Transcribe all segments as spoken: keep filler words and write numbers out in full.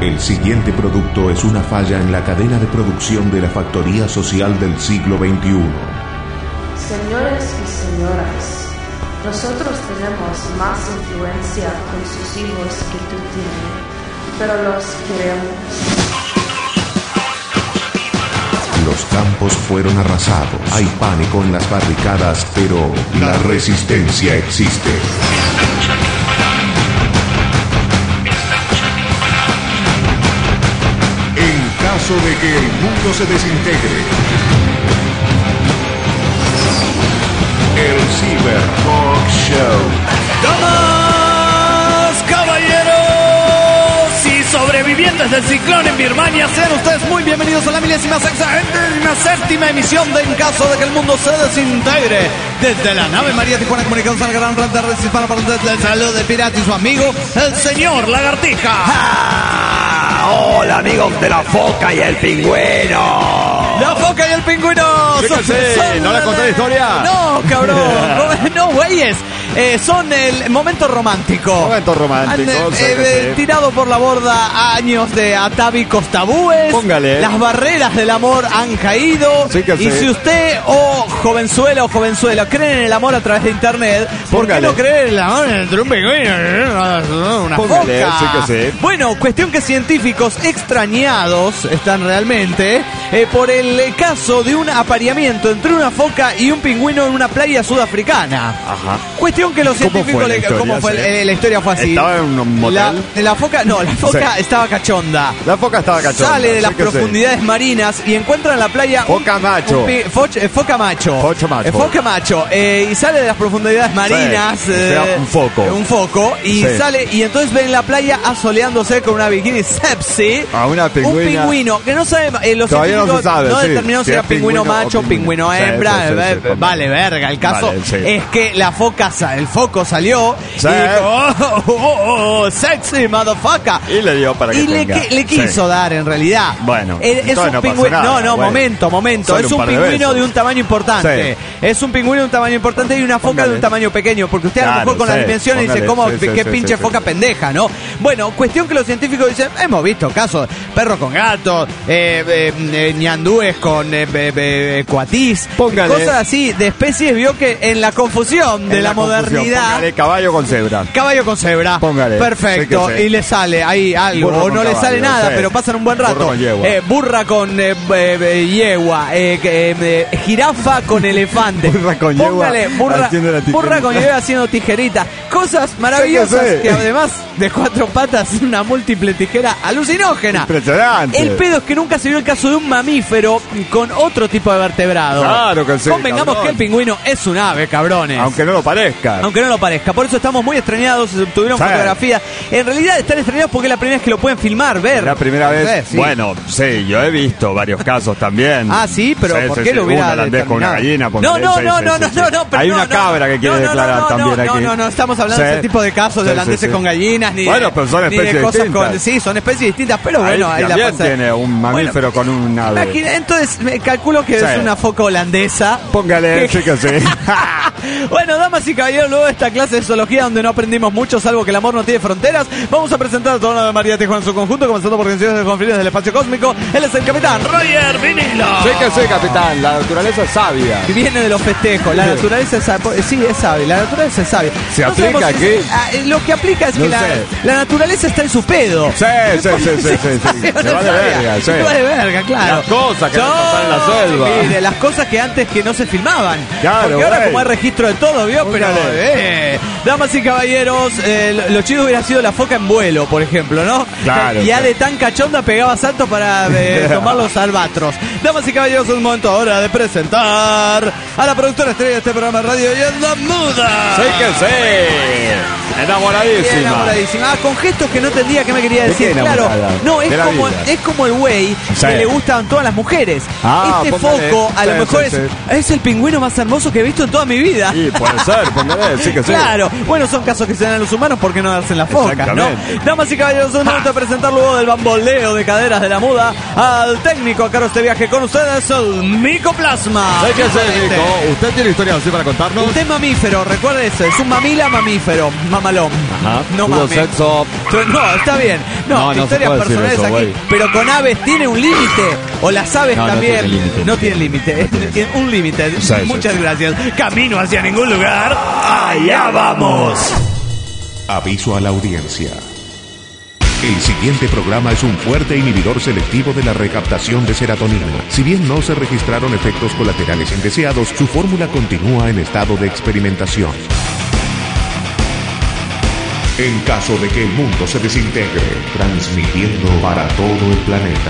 El siguiente producto es una falla en la cadena de producción de la factoría social del siglo veintiuno. Señores y señoras, nosotros tenemos más influencia con sus hijos que tú tienes, pero los queremos. Los campos fueron arrasados. Hay pánico en las barricadas, pero la resistencia existe. En caso de que el mundo se desintegre, el Cyber Talk Show. ¡Damas, caballeros y sobrevivientes del ciclón en Birmania! Sean ustedes muy bienvenidos a la milésima sexagésima séptima emisión de En caso de que el mundo se desintegre. Desde la nave María Tijuana Comunicados al Gran Red de Red Hispana para el salud de pirata y su amigo, el señor Lagartija. ¡Ah! ¡Hola, amigos de la foca y el pingüino! ¡La foca y el pingüino! Fíjense, ¿no les conté la historia? No, cabrón. No, güeyes. Eh, son el momento romántico. Momento romántico. Han, sí, eh, sí. Tirado por la borda años de atávicos tabúes. Póngale. Las barreras del amor han caído. Sí que y sí. si usted, oh jovenzuela o jovenzuela, creen en el amor a través de internet, ¿por qué no creen en el amor entre un pingüino? Una Póngale, foca. sí que sí. Bueno, cuestión que científicos extrañados están realmente eh, por el caso de un apareamiento entre una foca y un pingüino en una playa sudafricana. Ajá. Cuestión que los ¿Cómo científicos fue la le- historia, ¿cómo fue? sí? Eh, la historia fue así. ¿Estaba en un motel? La, la foca, no, la foca Sí. estaba cachonda. La foca estaba cachonda. Sale de sí las que sí. profundidades marinas y encuentra en la playa un- Foca macho. un pi- foch- eh, foca macho. Focho macho. Eh, foca macho. Eh, y sale de las profundidades marinas. Sí, o sea, eh, un foco. Un foco. Y Sí. sale y entonces ve en la playa asoleándose con una bikini sepsi. A una pingüina. Un pingüino que no sabe, eh, los Todavía no se científicos sabe, no sí. determinaron si Si era es pingüino pingüino o macho, pingüino. pingüino Sí, hembra. sí, sí, eh, sí, sí. vale, verga. El caso Vale, sí. es que la foca, sa- el foco salió Sí. y dijo, oh, oh, oh, oh, sexy motherfucker. Y le dio para que Y le, tenga. que- le quiso Sí. dar en realidad. Bueno, Eh, es entonces un no pasó pingüino. nada, No, no, bueno. momento, momento. Solo es un un par de pingüino besos. de un tamaño importante. Es un pingüino de un tamaño importante y una foca Póngale. de un tamaño pequeño. Porque usted a lo Claro, mejor con las sí, dimensiones dice, póngale, ¿cómo? sí, sí, ¿Qué sí, pinche sí, foca sí. pendeja, no? Bueno, cuestión que los científicos dicen, hemos visto casos, perros con gatos, eh, eh, eh, ñandúes con eh, eh, eh, cuatís, Póngale. cosas así de especies. Vio que en la confusión de En la, confusión, modernidad. póngale caballo con cebra. Caballo con cebra. Póngale. Perfecto. Sí que sí. Y le sale ahí algo. Burro O con no le caballo, sale nada, sí. pero pasan un buen rato. Burro con yegua. Eh, burra con eh, eh, eh, yegua. Eh, que, eh, eh, jirafa con elefante. Burra con yegua Póngale, burra, haciendo la tijerita. burra con yegua haciendo tijerita. Cosas maravillosas Sí que sí. que además de cuatro patas, una múltiple tijera alucinógena. Impresionante. El pedo es que nunca se vio el caso de un mamífero con otro tipo de vertebrado. Claro que sí, Convengamos cabrón. que el pingüino es un ave, cabrones. Aunque no lo parezca. Aunque no lo parezca. Por eso estamos muy extrañados. Tuvieron Sí. fotografía. En realidad están extrañados porque es la primera vez que lo pueden filmar, ver. La primera vez. Sí, sí. Bueno, sí, yo he visto varios casos también. Ah, sí, pero Sí, ¿por sí, qué sí. lo hubiera Un holandés con una determinado? gallina. No, póngale, no, sí, no, sí, no, sí, no, sí. no, no, pero Hay no, una no. cabra que quiere No, no, declarar no, también no, aquí. No, no, no, estamos hablando Sí. de ese tipo de casos de Sí, holandeses sí, sí. con gallinas, ni Bueno, de, pero son ni de especies cosas distintas. con... Sí, son especies distintas, pero bueno, Ahí ahí la también pasa. tiene un mamífero con un ave. Imagina- entonces, me calculo que Sí. es una foca holandesa. Póngale, sí que sí. Bueno, damas y caballeros, luego de esta clase de zoología donde no aprendimos mucho, salvo que el amor no tiene fronteras, vamos a presentar a toda la de María Tijuana en su conjunto, comenzando por canciones de confines del espacio cósmico. Él es el capitán Roger Vinilo. Sí que sí, capitán. La naturaleza es sabia. Que viene de los festejos. La naturaleza es sabia. Sí, es sabia. La naturaleza es sabia. ¿Se aplica sabemos aquí? si- ah, eh, Lo que aplica es que No la, sé. la naturaleza está en su pedo. Sí, sí, sí, sí, sí, sí. Se va de verga, sí. Se va de verga, claro. Las cosas que No, pasan en la selva. Mire, las cosas que antes que no se filmaban. Claro, Porque ahora güey. como hay registro de todo, ¿vio? Pero, Póngale. eh, damas y caballeros, eh, lo, lo chido hubiera sido la foca en vuelo, por ejemplo, ¿no? Claro, Y ya claro. de tan cachonda pegaba saltos para eh, tomar los albatros. Damas y caballeros, es un momento ahora de presentar a la productora estrella de este programa de radio, Yenda Muda. Sí que sí. Enamoradísima. Enamoradísima. Ah, con gestos que no entendía qué me quería ¿De decir. qué Claro, enamorada? no, es De la como, vida. es como el güey Sí. que le gustan todas las mujeres. Ah, este póngale. foco, a lo Sí, mejor sí, es, sí. es el pingüino más hermoso que he visto en toda mi vida. Y puede ser, póngale, sí que sí. Claro, Bueno, son casos que se dan en los humanos, ¿por qué no darse en la foca, no? Damas y caballeros, es el momento de presentar luego del bamboleo de caderas de la muda al técnico a cargo de este viaje con ustedes, el Micoplasma. ¿Qué hacer, Nico? ¿Usted tiene historias así para contarnos? Usted es mamífero, recuerde eso, es un mamila mamífero, mamalón. Ajá. No Tuvo mames. sexo. No, está bien. No, No, no historias se puede decir personales eso, aquí. güey. Pero con aves tiene un límite. O las aves No, no también. tiene límite. No tienen límite. Tiene un límite. Sí, sí, Muchas sí. gracias. Camino hacia ningún lugar. Allá vamos. Aviso a la audiencia. El siguiente programa es un fuerte inhibidor selectivo de la recaptación de serotonina. Si bien no se registraron efectos colaterales indeseados, su fórmula continúa en estado de experimentación. En caso de que el mundo se desintegre, transmitiendo para todo el planeta.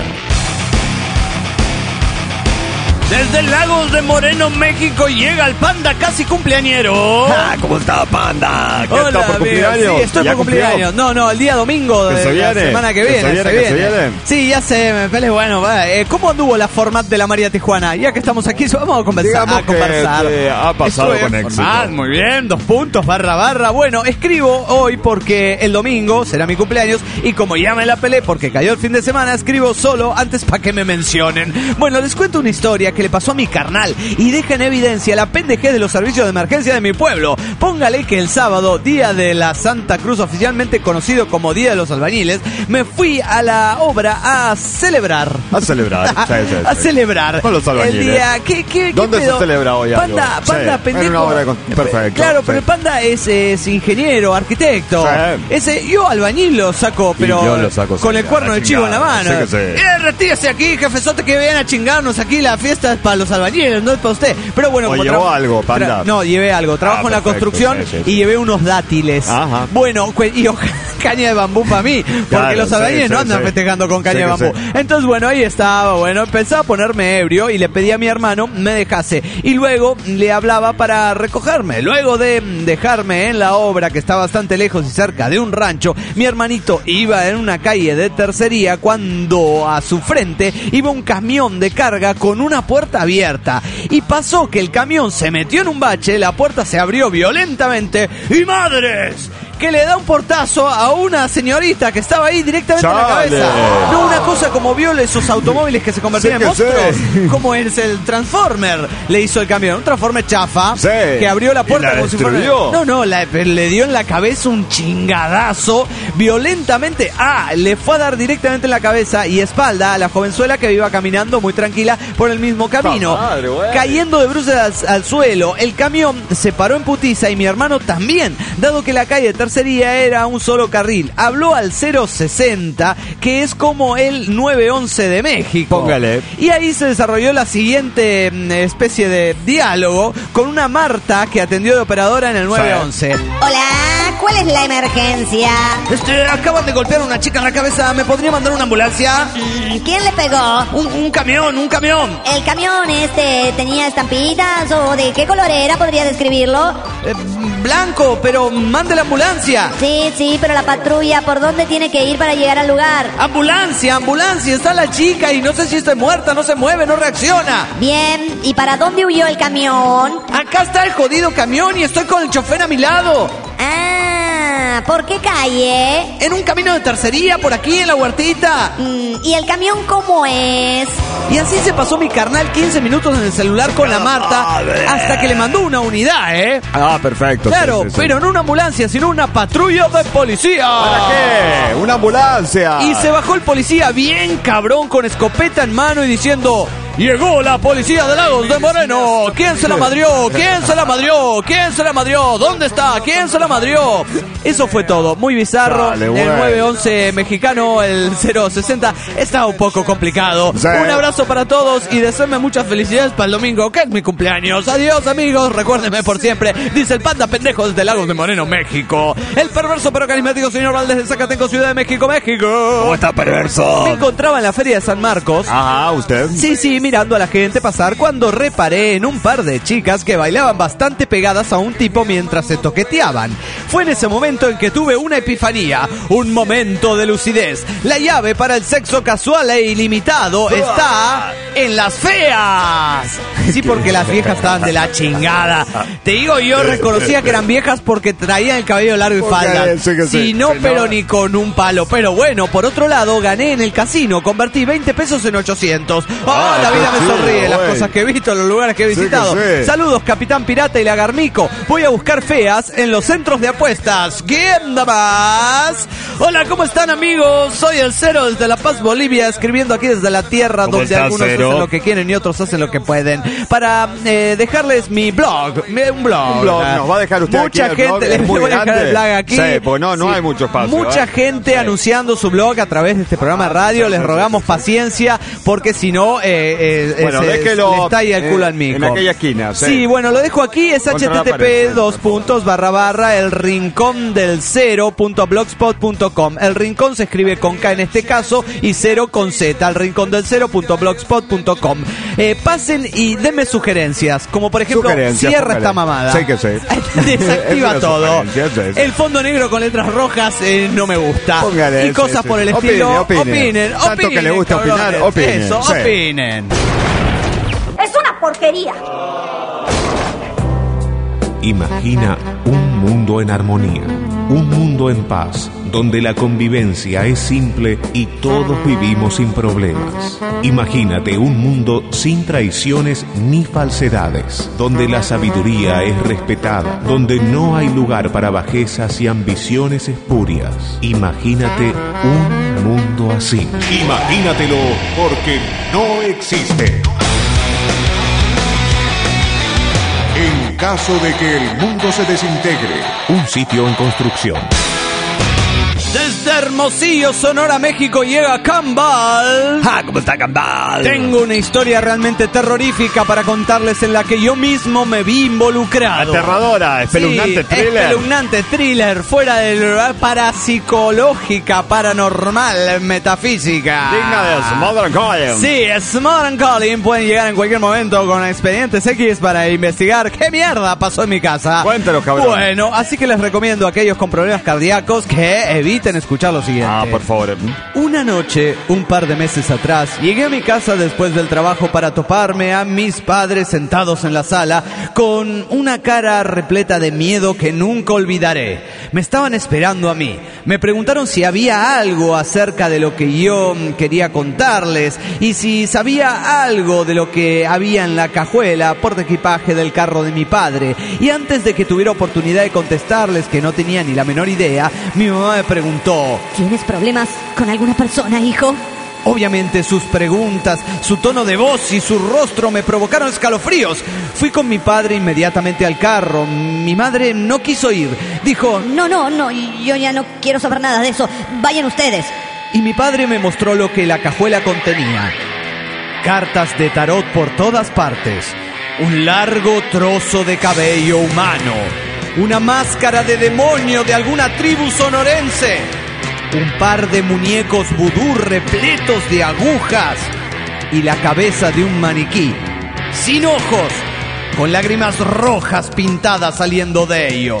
Desde Lagos de Moreno, México, llega el panda casi cumpleañero. Ah, ¿cómo está, Panda? ¿Qué Hola, está por amigo. cumpleaños? Sí, estoy ¿Ya por cumplió? cumpleaños. No, no, el día domingo de Que se la viene. semana que Que viene. se viene, que se viene. Sí, ya sé, me pele bueno. va. Eh, ¿Cómo anduvo la format de la María Tijuana? Ya que estamos aquí, vamos a conversar. Digamos a conversar. que, que ha pasado Estuve con en éxito. format, muy bien, dos puntos, barra, barra. Bueno, escribo hoy porque el domingo será mi cumpleaños y como ya me la pelé porque cayó el fin de semana, escribo solo antes para que me mencionen. Bueno, les cuento una historia que le pasó a mi carnal y deja en evidencia la pendejez de los servicios de emergencia de mi pueblo. Póngale que el sábado, día de la Santa Cruz, oficialmente conocido como Día de los Albañiles, me fui a la obra a celebrar. A celebrar. A, Sí, sí, a sí. celebrar. Con los albañiles. El día, ¿qué, qué, ¿Dónde qué se pedo? celebra hoy algo? Panda, Sí, panda, en pendejo. una obra de con- perfecto, Claro, sí. pero el panda es, es ingeniero, arquitecto. Sí. Ese, yo albañil lo saco, pero yo lo saco, con sí, el a cuerno la del chivo en la chingada. mano. Sí que sí. Eh, retírese aquí, jefezote, que vienen a chingarnos aquí. La fiesta es para los albañiles, no es para usted. Pero bueno, ¿O como llevó tra- algo, panda? tra- No, llevé algo. Trabajo Ah, en la perfecto, construcción sí, sí, sí. y llevé unos dátiles. Ajá. Bueno, cu- y hoja- caña de bambú para mí, porque Claro, los sí, albañiles sí, no andan sí. festejando con caña Sí de que bambú. sí. Entonces, bueno, ahí estaba, bueno, empezaba a ponerme ebrio y le pedí a mi hermano me dejase. Y luego le hablaba para recogerme. Luego de dejarme en la obra, que está bastante lejos y cerca de un rancho, mi hermanito iba en una calle de tercería cuando a su frente iba un camión de carga con una puerta abierta. Y pasó que el camión se metió en un bache, la puerta se abrió violentamente y ¡madres! Que le da un portazo a una señorita que estaba ahí directamente en la ¡Chale! cabeza. No, una cosa como viola esos automóviles que se convertían Sí en que monstruos. sí. Como es el Transformer. Le hizo el camión. Un Transformer chafa. Sí. Que abrió la ¿Y puerta la como si fuera. destruyó? No, no, la- le dio en la cabeza un chingadazo. Violentamente. Ah, le fue a dar directamente en la cabeza y espalda a la jovenzuela que iba caminando muy tranquila por el mismo camino. ¡Ta madre, güey! Cayendo de bruces al, al suelo. El camión se paró en putiza y mi hermano también. Dado que la calle de tercería era un solo carril. Habló al cero sesenta, que es como el nueve once de México. Póngale. Y ahí se desarrolló la siguiente mm, especie de diálogo con una Marta que atendió de operadora en el nueve once. Hola, ¿cuál es la emergencia? Este, acaban de golpear a una chica en la cabeza. ¿Me podría mandar una ambulancia? ¿Quién le pegó? Un, un camión, un camión. ¿El camión este tenía estampitas o de qué color era? ¿Podría describirlo? Eh, blanco, pero mande la ambulancia. Sí, sí, pero la patrulla, ¿por dónde tiene que ir para llegar al lugar? Ambulancia, ambulancia. Está la chica y no sé si está muerta, no se mueve, no reacciona. Bien, ¿y para dónde huyó el camión? Acá está el jodido camión y estoy con el chofer a mi lado. Ah, ¿por qué calle? En un camino de tercería por aquí en la huertita. Mm, ¿y el camión cómo es? Y así se pasó mi carnal quince minutos en el celular con la Marta hasta que le mandó una unidad, ¿eh? Ah, perfecto. Claro, sí, sí, sí. pero no una ambulancia, sino una patrulla de policía. ¿Para qué? ¡Una ambulancia! Y se bajó el policía bien cabrón con escopeta en mano y diciendo: llegó la policía de Lagos de Moreno. ¿Quién se la madrió? ¿Quién se la madrió? ¿Quién se la madrió? ¿Dónde está? ¿Quién se la madrió? Eso fue todo. Muy bizarro. Dale, el güey. nueve once mexicano, el cero sesenta, está un poco complicado. Sí. Un abrazo para todos y deseenme muchas felicidades para el domingo, que es mi cumpleaños. Adiós, amigos. Recuérdenme por siempre. Dice el panda pendejo desde Lagos de Moreno, México. El perverso pero carismático señor Valdés de Zacatenco, Ciudad de México, México. ¿Cómo está, perverso? Me encontraba en la feria de San Marcos. Ajá, ¿usted? Sí, sí, mirando a la gente pasar cuando reparé en un par de chicas que bailaban bastante pegadas a un tipo mientras se toqueteaban. Fue en ese momento en que tuve una epifanía, un momento de lucidez. La llave para el sexo casual e ilimitado está en las feas. Sí, porque las viejas estaban de la chingada. Te digo, yo reconocía que eran viejas porque traían el cabello largo y falda. Sí, sí, Si no, sí, pero no. ni con un palo. Pero bueno, por otro lado, gané en el casino. Convertí veinte pesos en ochocientos. ¡Oh, Ah, la vida qué me chido, sonríe! Las güey. cosas que he visto, los lugares que he Sí que visitado. sí. Saludos, Capitán Pirata y Lagarmico. Voy a buscar feas en los centros de apuestas. ¿Quién da más? Hola, ¿cómo están, amigos? Soy el Cero desde La Paz, Bolivia, escribiendo aquí desde la tierra ¿Cómo donde estás, algunos Cero? hacen lo que quieren y otros hacen lo que pueden. Para eh, dejarles mi blog. mi- Un blog. Un blog, nos va a dejar usted Mucha aquí el blog, gente, es les muy voy a dejar grande. el blog aquí. Sí, porque no, no hay mucho espacio, Mucha ¿eh? gente Sí. anunciando su blog a través de este programa de radio. sí, Les sí, rogamos sí, sí. paciencia, porque si no, eh, eh, Bueno, se, déjelo, le estalla el culo eh, al mico. en aquella esquina, sí. Sí, bueno, lo dejo aquí. Es Contra la http pared, sí, dos por favor. puntos barra barra el rincón del cero punto blogspot punto com. El rincón se escribe con K en este caso y cero con Z. El rincón del cero punto blogspot punto com. Eh, pasen y denme sugerencias, como por ejemplo, Sugerencias, cierra póngale. esta mamada. Sí que sí. Desactiva Es una todo. sugerencia, sí, sí. El fondo negro con letras rojas eh, no me gusta. Póngale, y sí, cosas sí. por el Opine, estilo. opine. Opinen, Tanto que opinen, le gusta opinar, cabrones. opinen, Eso, sí. opinen. Es una porquería. Imagina un mundo en armonía, un mundo en paz, donde la convivencia es simple y todos vivimos sin problemas. Imagínate un mundo sin traiciones ni falsedades, donde la sabiduría es respetada, donde no hay lugar para bajezas y ambiciones espurias. Imagínate un mundo así. Imagínatelo, porque no existe. En caso de que el mundo se desintegre, un sitio en construcción. Desde Hermosillo, Sonora, México, llega Cambal. Ah, ¿cómo está Cambal? Tengo una historia realmente terrorífica para contarles en la que yo mismo me vi involucrado. Aterradora, espeluznante Sí, thriller. espeluznante thriller, fuera del lugar, parapsicológica, paranormal, metafísica. Digna de Smother Calling. Sí, Smother and Calling pueden llegar en cualquier momento con expedientes X para investigar qué mierda pasó en mi casa. Cuéntanos, cabrón. Bueno, así que les recomiendo a aquellos con problemas cardíacos que eviten escuchar lo siguiente. Ah, por favor. Una noche, un par de meses atrás, llegué a mi casa después del trabajo para toparme a mis padres sentados en la sala con una cara repleta de miedo que nunca olvidaré. Me estaban esperando a mí. Me preguntaron si había algo acerca de lo que yo mm, quería contarles y si sabía algo de lo que había en la cajuela portaequipaje del carro de mi padre. Y antes de que tuviera oportunidad de contestarles que no tenía ni la menor idea, mi mamá me preguntó: ¿Tienes problemas con alguna persona, hijo? Obviamente sus preguntas, su tono de voz y su rostro me provocaron escalofríos. Fui con mi padre inmediatamente al carro. Mi madre no quiso ir. Dijo, No, no, no, yo ya no quiero saber nada de eso. Vayan ustedes. y mi padre me mostró lo que la cajuela contenía. Cartas de tarot por todas partes. Un largo trozo de cabello humano. Una máscara de demonio de alguna tribu sonorense. Un par de muñecos vudú repletos de agujas. Y la cabeza de un maniquí. Sin ojos. Con lágrimas rojas pintadas saliendo de ellos.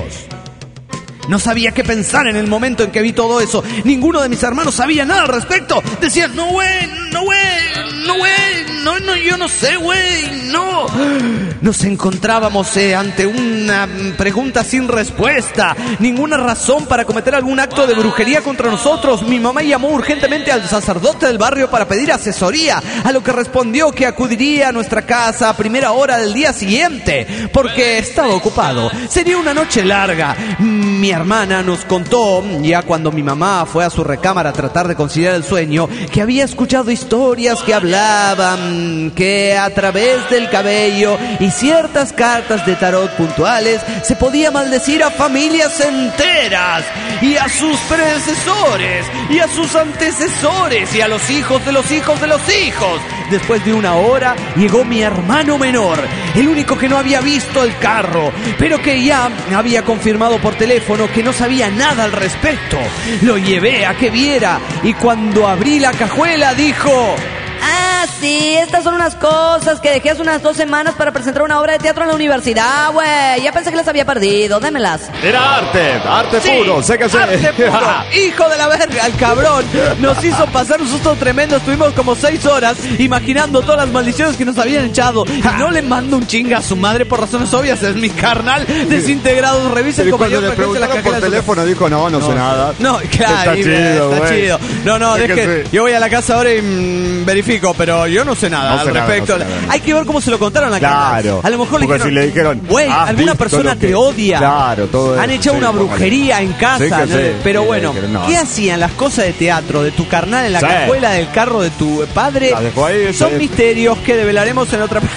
No sabía qué pensar en el momento en que vi todo eso. Ninguno de mis hermanos sabía nada al respecto. Decían, no, güey, no, güey, no, güey, no, no, yo no sé, güey, no. Nos encontrábamos eh, ante una pregunta sin respuesta. Ninguna razón para cometer algún acto de brujería contra nosotros. Mi mamá llamó urgentemente al sacerdote del barrio para pedir asesoría, a lo que respondió que acudiría a nuestra casa a primera hora del día siguiente, porque estaba ocupado. Sería una noche larga. Mi hermana nos contó, ya cuando mi mamá fue a su recámara a tratar de conciliar el sueño, que había escuchado historias que hablaban que a través del cabello y ciertas cartas de tarot puntuales se podía maldecir a familias enteras y a sus predecesores y a sus antecesores y a los hijos de los hijos de los hijos. Después de una hora llegó mi hermano menor, el único que no había visto el carro, pero que ya había confirmado por teléfono que no sabía nada al respecto. Lo llevé a que viera y cuando abrí la cajuela dijo: Ah, sí, estas son unas cosas que dejé hace unas dos semanas para presentar una obra de teatro en la universidad, güey. Ya pensé que las había perdido, démelas. Era arte, arte Sí, puro, sé que sé. arte puro. Hijo de la verga, el cabrón nos hizo pasar un susto tremendo. Estuvimos como seis horas imaginando todas las maldiciones que nos habían echado. Y no le mando un chinga a su madre por razones obvias. Es mi carnal desintegrado. Revisen Y con cuando mayor le frecuencia la preguntaron por cajera de su- teléfono dijo, no, no, sé nada. No, claro, Está y- chido, está güey. chido. No, no, Es deje, que sí. yo voy a la casa ahora y mm, verifico, pero yo no sé nada No sé al nada, respecto. no sé nada. Hay que ver cómo se lo contaron a la Claro. carnal. A lo mejor le Porque dijeron, si le dijeron, güey, "Has alguna visto persona lo que-". te odia. Claro, todo Han eso, echado sí, una póngale. brujería en casa. Sí que ¿no? sí. Pero Sí, bueno, que no. ¿qué hacían las cosas de teatro de tu carnal en la Sí. cajuela del carro de tu padre? La dejó ahí, Son sí. misterios que develaremos en otra...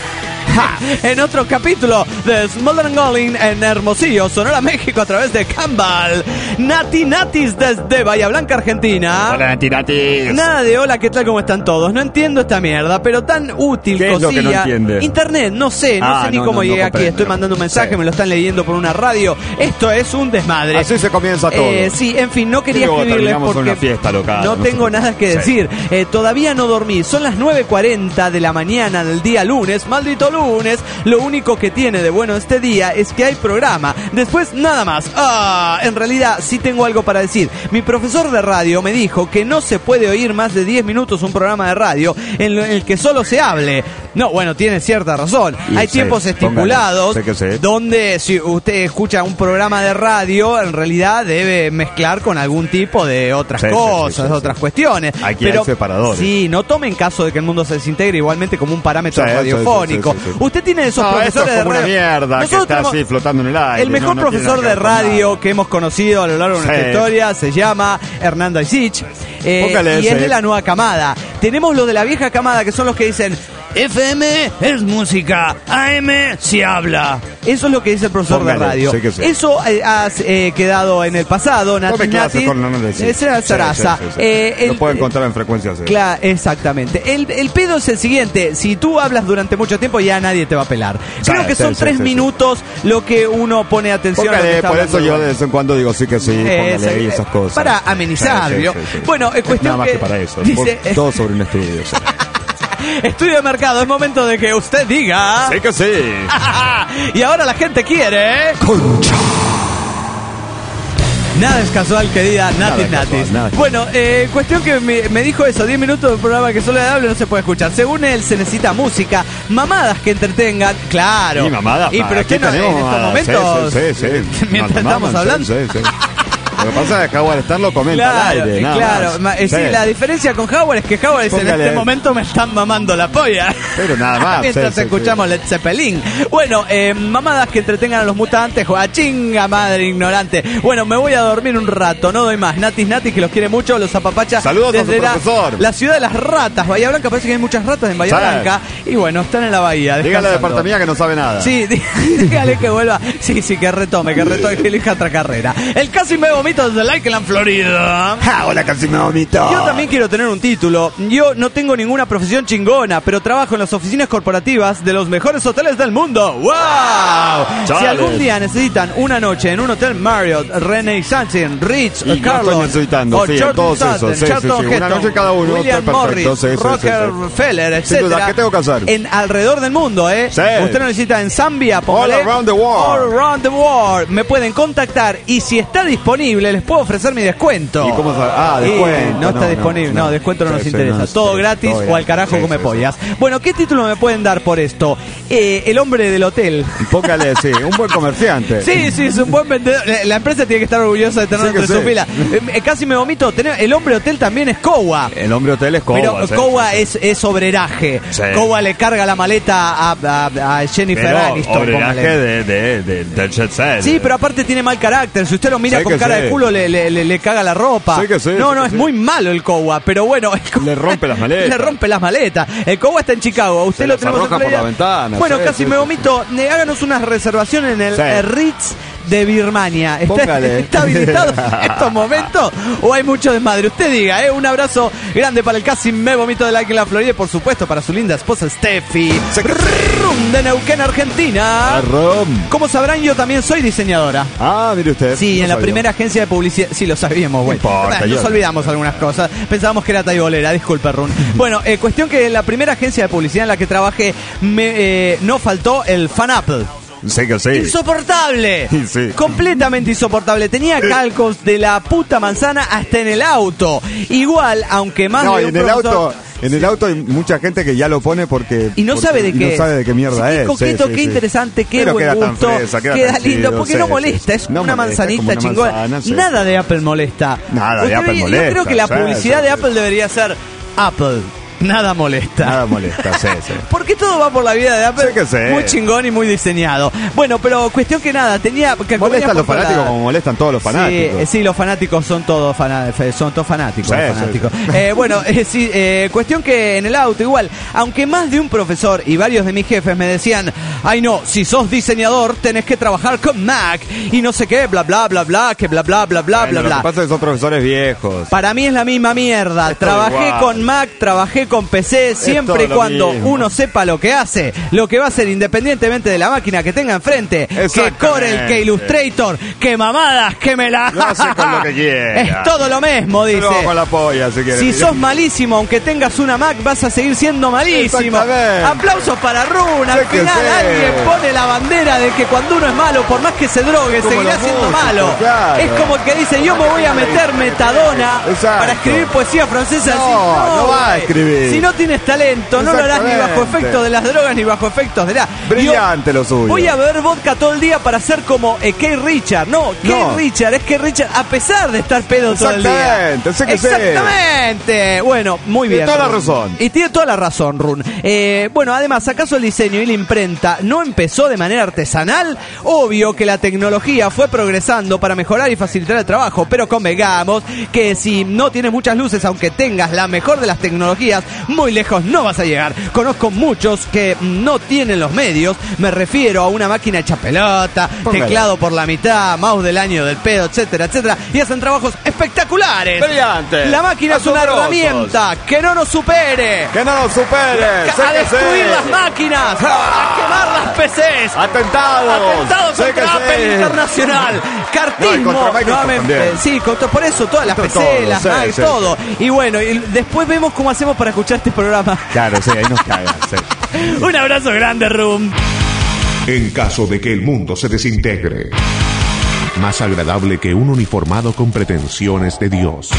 en otro capítulo de Smoldering Golling en Hermosillo, Sonora, México, a través de Campbell. Nati Natis desde Bahía Blanca, Argentina. Hola, Tiratis. Nada de hola, ¿qué tal? ¿Cómo están todos? No entiendo esta mierda, pero tan útil, ¿Qué es lo que no cosilla. entiende? Internet, no sé, no Ah, sé ni no, cómo no, no llegué aquí. comprendo, Estoy no mandando un comprendo. mensaje, Sí. me lo están leyendo por una radio. Esto es un desmadre. Así se comienza todo. Eh, sí, en fin, no quería Y luego escribirles terminamos porque en una fiesta local, no no tengo sé. nada que Sí. decir. Eh, todavía no dormí. Son las nueve cuarenta de la mañana del día lunes. Maldito lunes. Lo único que tiene de bueno este día es que hay programa. Después, nada más. Ah, en realidad, sí tengo algo para decir. Mi profesor de radio me dijo que no se puede oír más de diez minutos un programa de radio en lo- en el que solo se hable. No, bueno, tiene cierta razón. Y Hay sí, tiempos póngale, estipulados sé que sí. donde si usted escucha un programa de radio, en realidad debe mezclar con algún tipo de otras Sí, sí, cosas, sí, sí, de sí. otras cuestiones. Aquí hay separadores. Sí, no tome en caso de que el mundo se desintegre igualmente como un parámetro Sí, sí, radiofónico. sí, sí, sí. Usted tiene esos No, esto es profesores de como una radio. mierda que Nosotros está tenemos- así flotando en el aire. el mejor no- no tiene profesor nada de que ver con radio nada. que hemos conocido a lo largo de nuestra Sí. historia se llama Hernando Aisich. eh, Póngale y es ese. de la nueva camada. Tenemos los de la vieja camada que son los que dicen F M es música, A M se habla. Eso es lo que dice el profesor Póngale, de radio. sí que sí. Eso eh, ha eh, quedado en el pasado. Nati Tome clases Nati, con Hernando Aisich. esa es Sí, Sarasa. sí, sí, sí. Eh, Lo el- puede encontrar en frecuencias. sí. Claro, exactamente. El, el pedo es el siguiente: si tú hablas durante mucho tiempo, ya nadie te va a pelar. Creo Sí, que sí, son sí, tres sí, sí. minutos lo que uno pone atención a lo que Póngale, está por hablando eso yo el de vez en cuando digo sí que sí, Eh, póngale ahí sí, esas cosas. para amenizar, Sí, sí, ¿vio? sí, sí. Bueno, es cuestión nada más que que para eso. dice- Por- todo sobre un estudio. sí. Estudio de mercado, es momento de que usted diga. Sí que sí. Y ahora la gente quiere. Concha. Nada es casual que diga Natis Nada es Natis. casual, nada es Bueno, eh, cuestión que me, me dijo eso, diez minutos de un programa que solo hable no se puede escuchar. Según él se necesita música, mamadas que entretengan, claro. Y mamadas. Y pero aquí usted no, en tenemos estos mamadas. momentos, Sí, sí, sí, sí. mientras Nos estamos maman, hablando. Sí, sí, sí. Lo que pasa es que Howard Stern lo comenta Claro, al aire. eh, Nada claro. más. Ma- eh, sí, Sí. la diferencia con Howard es que Howard dice, en Póngale. este momento me están mamando la polla. Pero nada más. Mientras sí, sí, escuchamos Led Zeppelin. Bueno, eh, mamadas que entretengan a los mutantes. Juega chinga madre ignorante. Bueno, me voy a dormir un rato, no doy más. Natis Natis, que los quiere mucho, los zapapachas. Saludos a desde su la, profesor. la ciudad de las ratas, Bahía Blanca. Parece que hay muchas ratas en Bahía Sí. Blanca. Y bueno, están en la bahía. Dígale a la descansando. departamía que no sabe nada. Sí, dí- dígale que vuelva. Sí, sí, que retome, que retome, que elija otra carrera. El casi me vomito desde Lakeland, Florida. Ah, hola, casi me vomito. Yo también quiero tener un título. Yo no tengo ninguna profesión chingona, pero trabajo en las oficinas corporativas de los mejores hoteles del mundo. ¡Wow! Si Chales. algún día necesitan una noche en un hotel Marriott, Renaissance, Ritz, Y yo Carlos, estoy necesitando, o sí, Charlton todos Sutton, esos, sí, sí, Charlton sí, una Heston, noche cada uno, William está perfecto, Morris, sí, sí, sí, Rockefeller, Sin etcétera. duda, ¿qué tengo que hacer? En alrededor del mundo, ¿eh? Sí. Usted lo necesita en Zambia, póngale. All around the world. All around the world. Me pueden contactar y si está disponible les puedo ofrecer mi descuento. ¿Y cómo sabe? Ah, Y descuento. no está No, disponible. No, no, no. descuento no Sí, nos sí, interesa. no, todo sí, gratis todo o al gratis. carajo Sí, come sí, pollas. Bueno, ¿qué título me pueden dar por esto? Eh, el hombre del hotel. Póngale, sí, un buen comerciante. Sí, sí, es un buen vendedor. La- La empresa tiene que estar orgullosa de tenerlo Sí que entre su sí. fila. Eh, eh, casi me vomito. Tener- El hombre hotel también es Kowa. El hombre hotel es Coba. Pero sí, Kowa sí, sí. es, es obreraje. Sí. Kowa le carga la maleta a, a- a Jennifer Pero Aniston. obreraje póngale. de, de, de, del jet set. Sí, pero aparte tiene mal carácter. Si usted lo mira Sí con que cara sí. de culo, le, le, le- le caga la ropa. Sí que sí, no, sí no, que es sí. muy malo el Kowa. Pero bueno, el Kowa- Le rompe las maletas. Le rompe las maletas. El Kowa está en Chicago. Usted Se lo las tenemos en arroja por Florida. la ventana, Bueno, sí, casi sí, me sí, vomito. Eh, Háganos una reservación en el Sí. eh, Ritz de Birmania. ¿Está, Póngale. ¿Está habilitado en estos momentos o hay mucho desmadre? Usted diga, ¿eh? Un abrazo grande para el casi me vomito de like en la Florida y por supuesto para su linda esposa Steffi. Rum de Neuquén, Argentina. Arrom. Como sabrán, yo también soy diseñadora. Ah, mire usted. Sí, no en la sabía. primera agencia de publicidad. Sí, lo sabíamos, güey. No importa, Bueno, nos yo- olvidamos algunas cosas. Pensábamos que era taibolera, disculpe, Run. Bueno, eh, cuestión que en la primera agencia de publicidad en la que trabajé me, eh, no faltó el Fan Apple. Sí que sí. ¡Insoportable! Sí, sí. Completamente insoportable. Tenía calcos de la puta manzana hasta en el auto. Igual, aunque más No, de y un en el profesor- auto, en el auto hay mucha gente que ya lo pone porque Y no porque- sabe de y qué no sabe de qué mierda sí, es. Qué coqueto, Sí, sí, qué sí. interesante, qué Pero buen queda tan gusto. fresa, queda queda tan lindo, chido, porque sí, no sí, molesta, sí. es No una molesta, es como manzanita una chingona. manzana, sí. Nada de Apple molesta. Nada de Usted Apple ve- molesta, Yo creo que la sí, publicidad sí, de sí. Apple debería ser Apple. Nada molesta. Nada molesta, sí, sí. Porque todo va por la vida de Apple. Sí que sí. Muy chingón y muy diseñado. Bueno, pero cuestión que nada, tenía que Molestan los por fanáticos la- como molestan todos los fanáticos. Sí, eh, sí, los fanáticos son todos fana- fe- son todos fanáticos. Sí, los sí, fanáticos. sí. Eh, bueno, eh, sí, eh, cuestión que en el auto igual, aunque más de un profesor y varios de mis jefes me decían, ay no, si sos diseñador tenés que trabajar con Mac y no sé qué, bla bla bla bla, que bla bla bla bla Bueno, bla lo bla. que pasa es que son profesores viejos. Para mí es la misma mierda. Es todo Trabajé igual. con Mac, trabajé con P C, siempre y todo lo cuando mismo. uno sepa lo que hace, lo que va a hacer independientemente de la máquina que tenga enfrente, que Exactamente. Corel, que Illustrator, que mamadas, que me la... Lo hace con lo que quiera. Es todo lo mismo, dice. Luego con la polla, si quieres. Si sos malísimo, aunque tengas una Mac, vas a seguir siendo malísimo. Exactamente. Aplausos para Run. Al Sé que final sé. alguien pone la bandera de que cuando uno es malo, por más que se drogue, Como seguirá los siendo músicos, malo. claro. Es como el que dice, yo me voy a meter metadona Exacto. para escribir poesía francesa. No, Así, no va a güey. escribir. Si no tienes talento, no lo harás ni bajo Exactamente. efectos de las drogas ni bajo efectos de la... Brillante lo suyo. Voy a beber vodka todo el día para ser como eh, Keith Richard. No, Keith No. Richard, es Keith Richard a pesar de estar pedo todo el día. Exactamente, sé que sé. Exactamente. Bueno, muy Tiene bien. toda la Run. razón. Y tiene toda la razón, Run. Eh, bueno, además, ¿acaso el diseño y la imprenta no empezó de manera artesanal? Obvio que la tecnología fue progresando para mejorar y facilitar el trabajo, pero convengamos que si no tienes muchas luces, aunque tengas la mejor de las tecnologías, muy lejos no vas a llegar. Conozco muchos que no tienen los medios, me refiero a una máquina hecha pelota, Póngale. teclado por la mitad, mouse del año del pedo, etcétera, etcétera, y hacen trabajos espectaculares. Brillante. La máquina es una Asombrosos. herramienta que no nos supere. Que no lo supere. sé A que destruir sé. las máquinas, a quemar las P Cs. Atentados. Atentados Sé contra que Apple sé. Internacional. No, y Cartismo. contra Microsoft nuevamente. también. Sí, contra- por eso todas las Contra P C, todo, las sí, Mac, sí, todo. Y bueno, y después vemos cómo hacemos para escuchar este programa. Claro, sí, ahí nos cagan. Sí. Un abrazo grande, Rum. En caso de que el mundo se desintegre, más agradable que un uniformado con pretensiones de Dios.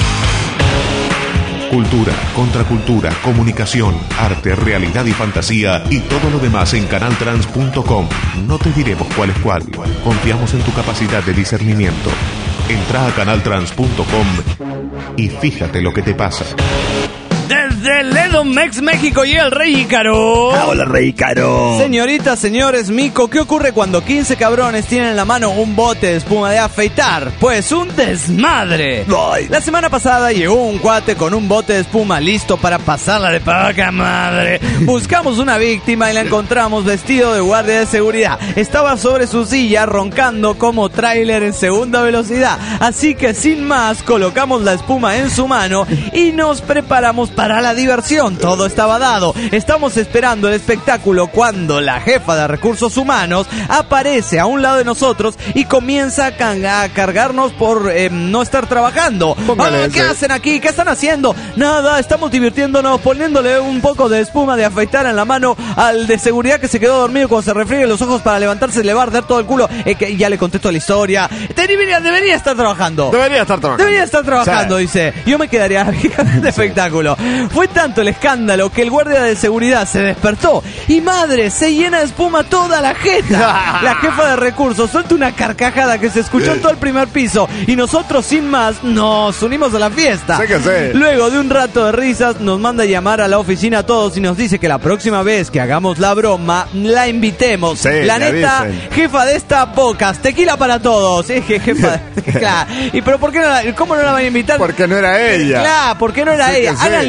Cultura, contracultura, comunicación, arte, realidad y fantasía y todo lo demás en canal trans punto com. No te diremos cuál es cuál. Confiamos en tu capacidad de discernimiento. Entra a canal trans punto com y fíjate lo que te pasa. Desde Ledomex, México, llega el Rey Ícaro. Hola, Rey Caro. Señoritas, señores, Mico, ¿qué ocurre cuando quince cabrones tienen en la mano un bote de espuma de afeitar? Pues un desmadre. Ay. La semana pasada llegó un cuate con un bote de espuma listo para pasarla de poca madre. Buscamos una víctima y la encontramos vestido de guardia de seguridad. Estaba sobre su silla roncando como tráiler en segunda velocidad. Así que sin más, colocamos la espuma en su mano y nos preparamos para la diversión. Todo estaba dado. Estamos esperando el espectáculo cuando la jefa de recursos humanos aparece a un lado de nosotros y comienza a, can- a cargarnos por eh, no estar trabajando. Póngale Ah, ¿qué ese. hacen aquí? ¿Qué están haciendo? Nada, estamos divirtiéndonos poniéndole un poco de espuma de afeitar en la mano al de seguridad que se quedó dormido cuando se refriegue los ojos para levantarse y le va a arder todo el culo. Eh, que ya le contesto la historia. Debería, debería estar trabajando. Debería estar trabajando. Debería estar trabajando, Sí. dice. Yo me quedaría de espectáculo. Fue tanto el escándalo que el guardia de seguridad se despertó y madre, se llena de espuma toda la jeta. La jefa de recursos suelta una carcajada que se escuchó en todo el primer piso y nosotros sin más nos unimos a la fiesta. Sé que sé. Luego de un rato de risas nos manda a llamar a la oficina a todos y nos dice que la próxima vez que hagamos la broma la invitemos. Sí, la le neta, avisen. jefa de esta pocas, tequila para todos. Es que jefa, claro. ¿Y pero por qué no la, cómo no la van a invitar? Porque no era ella. Claro, ¿por qué no era Sí que ella? sí. Háganle un No era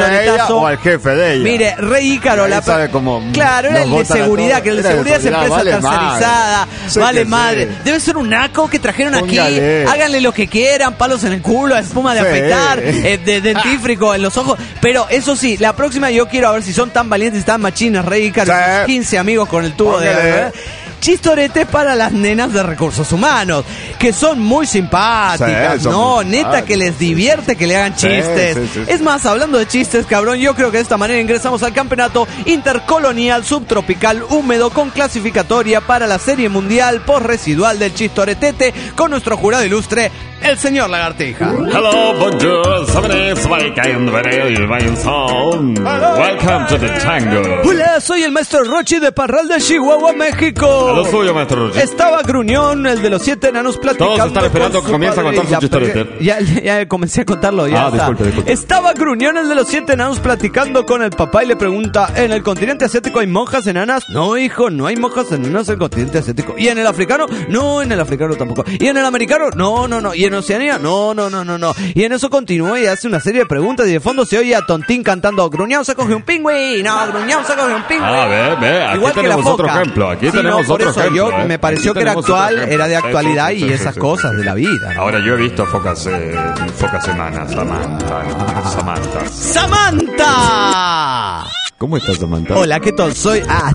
ella choretazo. o al jefe de ella. Mire, Rey Ícaro, Ahí la sabe cómo claro, era los el de botan a seguridad, todos. que el de Era de seguridad es seguridad, empresa vale tercerizada, madre. Sí vale que madre. sí. Debe ser un naco que trajeron Póngale. aquí, háganle lo que quieran, palos en el culo, espuma de Sí. afeitar, eh, de dentífrico en los ojos. Pero eso sí, la próxima yo quiero a ver si son tan valientes y tan machinas, Rey Ícaro, Sí. y sus quince amigos con el tubo de... Póngale. ¿eh? Chistorete para las nenas de recursos humanos, que son muy simpáticas, Sí, son ¿no? muy Neta, simpáticas. que les divierte que le hagan Sí, chistes. sí, sí, sí. Es más, hablando de chistes, cabrón, yo creo que de esta manera ingresamos al campeonato intercolonial subtropical húmedo con clasificatoria para la Serie Mundial post-residual del Chistoretete con nuestro jurado ilustre, el señor Lagartija. Hello, bonjour, somebody, somebody can very my song. Welcome to the tango. Hola, soy el maestro Rochi de Parral de Chihuahua, México. A lo suyo, maestro Rochi. Estaba gruñón, el de los siete enanos platicando. Todos están esperando con que comience a padre. contar su Ya, chistorete. Ya, ya, ya comencé a contarlo, ya Ah, está. disculpe, disculpe. Estaba gruñón, el de los siete enanos platicando con el papá y le pregunta, ¿en el continente asiático hay monjas enanas? No, hijo, no hay monjas enanas en el continente asiático. ¿Y en el africano? No, en el africano tampoco. ¿Y en el americano? No, no, no. ¿Y en Oceanía? No, no, no, no, no. Y en eso continúa y hace una serie de preguntas y de fondo se oye a Tontín cantando, gruñón se coge un pingüino, gruñón se coge un pingüino. Ah, ve, ve, aquí Igual que la tenemos otro foca. ejemplo, aquí Sí, tenemos no, por otro eso ejemplo. yo ¿eh? me pareció Aquí que era tenemos otro actual, ejemplo. era de Sí, sí, actualidad sí, y sí, esas sí, cosas sí. de la vida, ¿no? Ahora yo he visto focas, eh, focas enanas, Samantha, ¿no? Samantha. ¡Samantha! ¿Cómo estás, Samantha? Hola, ¿qué tal? Soy... Ah,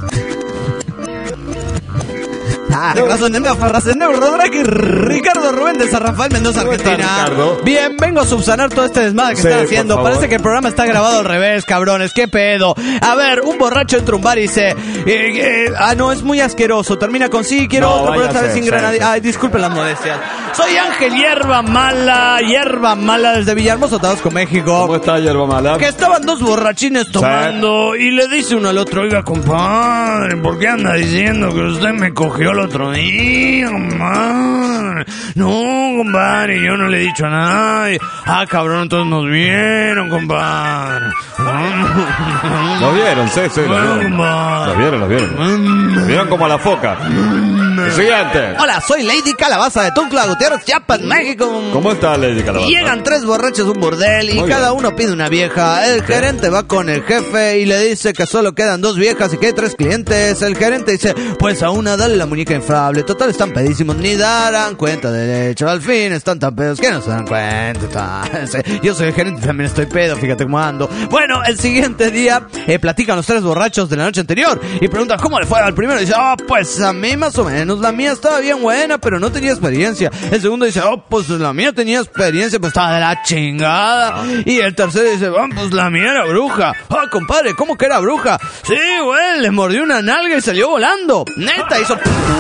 Ah, Ricardo Rubén de San Rafael Mendoza, ¿Cómo estás, Argentina. Ricardo? Bien, vengo a subsanar todo este desmadre que Sí, están por haciendo. favor. Parece que el programa está grabado al revés, cabrones. ¿Qué pedo? A ver, un borracho entra a un bar y dice... eh, eh, ah, no, es muy asqueroso. Termina con sí, quiero No, otro, pero esta váyase, vez sin sí, granadilla. sí. Ay, disculpen las molestias. Soy Ángel Hierba Mala, Hierba Mala desde Villahermosa, Tabasco, México. ¿Cómo está, hierba mala? Que estaban dos borrachines tomando y le dice uno al otro, oiga, compadre, ¿por qué anda diciendo que usted me cogió el otro día, compadre? No, compadre, yo no le he dicho a nadie. Ah, cabrón, entonces nos vieron, compadre. Los vieron, sí, sí, los vieron. Los vieron, los vieron. Los vieron como a la foca. El siguiente. Hola, soy Lady Calabaza de Tuxtla Gutiérrez, Chiapas, México. ¿Cómo está, Lady Calabaza? Llegan tres borrachos a un burdel y Muy cada bien. uno pide una vieja. El gerente va con el jefe y le dice que solo quedan dos viejas y que hay tres clientes. El gerente dice, pues a una dale la muñeca inflable. Total, están pedísimos, ni darán cuenta de hecho. Al fin están tan pedos que no se dan cuenta. Yo soy el gerente, también estoy pedo, fíjate cómo ando. Bueno, el siguiente día eh, platican los tres borrachos de la noche anterior y preguntan cómo le fue al primero. Y dice, oh, pues a mí más o menos. La mía estaba bien buena, pero no tenía experiencia. El segundo dice, oh, pues la mía tenía experiencia, pues estaba de la chingada. Y el tercero dice, oh, pues la mía era bruja. Oh, compadre, ¿cómo que era bruja? Sí, güey, le mordió una nalga y salió volando. Neta, hizo...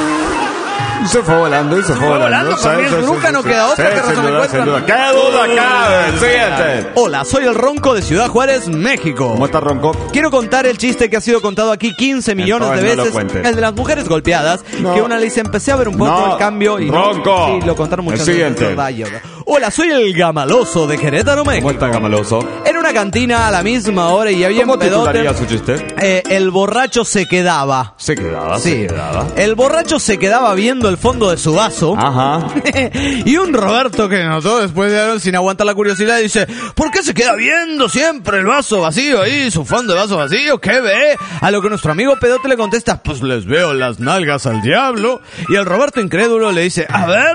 Se fue volando y se fue volando. volando, para mí es bruja, no queda otra, Sí, ¿qué sin razón me duda, encuentran? sin duda. ¿Qué duda cabe? El siguiente. Hola, soy el Ronco de Ciudad Juárez, México. ¿Cómo está, Ronco? Quiero contar el chiste que ha sido contado aquí quince millones de Entonces no lo veces. cuente. El de las mujeres golpeadas. No. Que una le dice, empecé a ver un poco No. el cambio y... Ronco. Sí, lo contaron muchas El veces. siguiente. ¿Verdad? Yo- Hola, soy el Gamaloso de Querétaro, México. ¿Cómo está, Gamaloso? En una cantina a la misma hora y había ¿Cómo un pedote. titularía su chiste? Eh, el borracho se quedaba. Se quedaba, Sí. se quedaba. El borracho se quedaba viendo el fondo de su vaso. Ajá. Y un Roberto que notó después de sin aguantar la curiosidad dice, ¿por qué se queda viendo siempre el vaso vacío ahí, su fondo de vaso vacío? ¿Qué ve? A lo que nuestro amigo pedote le contesta, pues les veo las nalgas al diablo. Y el Roberto incrédulo le dice, a ver...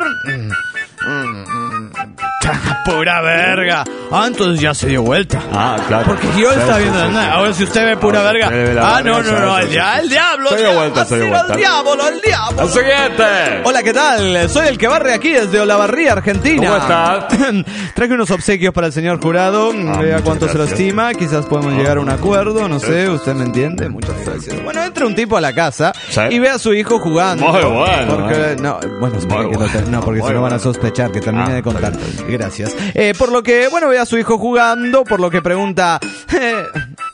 Pura verga. Ah, entonces ya se dio vuelta. Ah, claro. Porque yo Sí, estaba sí, viendo sí, las sí. nalgas. Ahora si usted ve pura Ahora, verga. usted ve la Ah, no, verga, no, no, sí, el, sí, dia- sí. el diablo. Se dio vuelta, se dio Así, vuelta. El diablo, el diablo. El siguiente. Hola, ¿qué tal? Soy el que barre aquí desde Olavarría, Argentina. ¿Cómo está? Traje unos obsequios para el señor jurado. Vea muchas cuánto se lo gracias. estima. Quizás podemos llegar a un acuerdo. No sé, usted me entiende. Muchas gracias. Bueno, entra un tipo a la casa Sí. y ve a su hijo jugando. Muy bueno, Porque, eh. no, bueno, espere Muy que lo bueno. te- no, porque Muy si no van a bueno. sospechar que termine Ah, de contar. está bien, está Gracias. Eh, por lo que, bueno, ve a su hijo jugando, por lo que pregunta, eh,